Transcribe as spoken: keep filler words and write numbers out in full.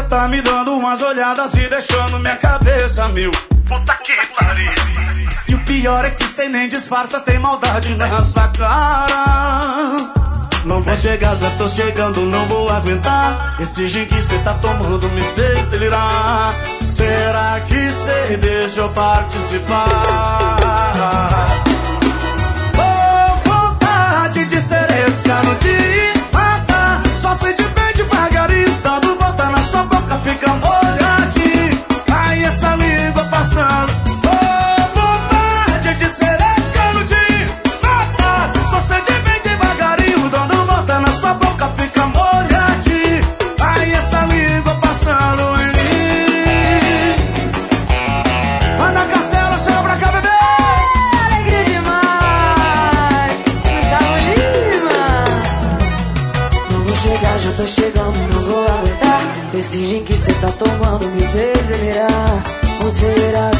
tá me dando umas olhadas e deixando minha cabeça mil. Puta que pariu. E o pior é que cê nem disfarça, tem maldade na sua cara. Não vou chegar, já tô chegando, não vou aguentar. Esse gin que cê tá tomando me fez delirar. Será que cê deixa eu participar? Oh, vontade de ser esse cano de matar. Só sei de bem devagarinho, dando volta na sua boca, fica molhadinho. Ai, essa língua passando. Oh, vontade de ser esse cano de matar. Só sei de bem devagarinho, dando volta na sua boca, fica molhadinho. Ai, essa língua passando em mim. Vai na castela, chama pra cá, bebê. Alegria demais, Gustavo Lima. Não vou chegar, já tô chegando, não vou aguentar. Esse gin que cê tá tomando me fez delirar. Ou será